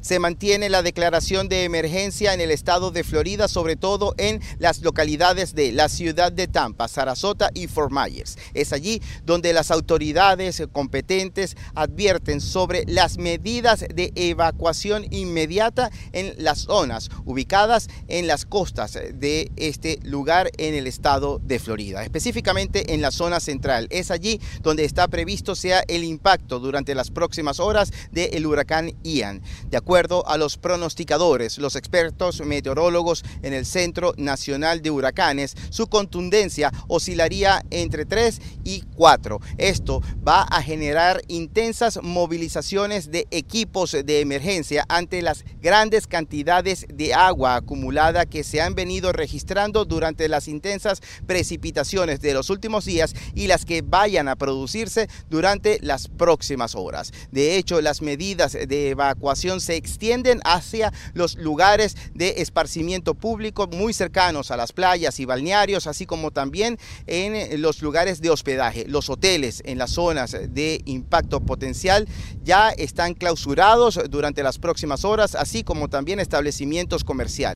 Se mantiene la declaración de emergencia en el estado de Florida, sobre todo en las localidades de la ciudad de Tampa, Sarasota y Fort Myers. Es allí donde las autoridades competentes advierten sobre las medidas de evacuación inmediata en las zonas ubicadas en las costas de este lugar en el estado de Florida, específicamente en la zona central. Es allí donde está previsto sea el impacto durante las próximas horas del huracán Ian. De acuerdo a los pronosticadores, los expertos meteorólogos en el Centro Nacional de Huracanes, su contundencia oscilaría entre 3 y 4. Esto va a generar intensas movilizaciones de equipos de emergencia ante las grandes cantidades de agua acumulada que se han venido registrando durante las intensas precipitaciones de los últimos días y las que vayan a producirse durante las próximas horas. De hecho, las medidas de evacuación se extienden hacia los lugares de esparcimiento público muy cercanos a las playas y balnearios, así como también en los lugares de hospedaje. Los hoteles en las zonas de impacto potencial ya están clausurados durante las próximas horas, así como también establecimientos comerciales.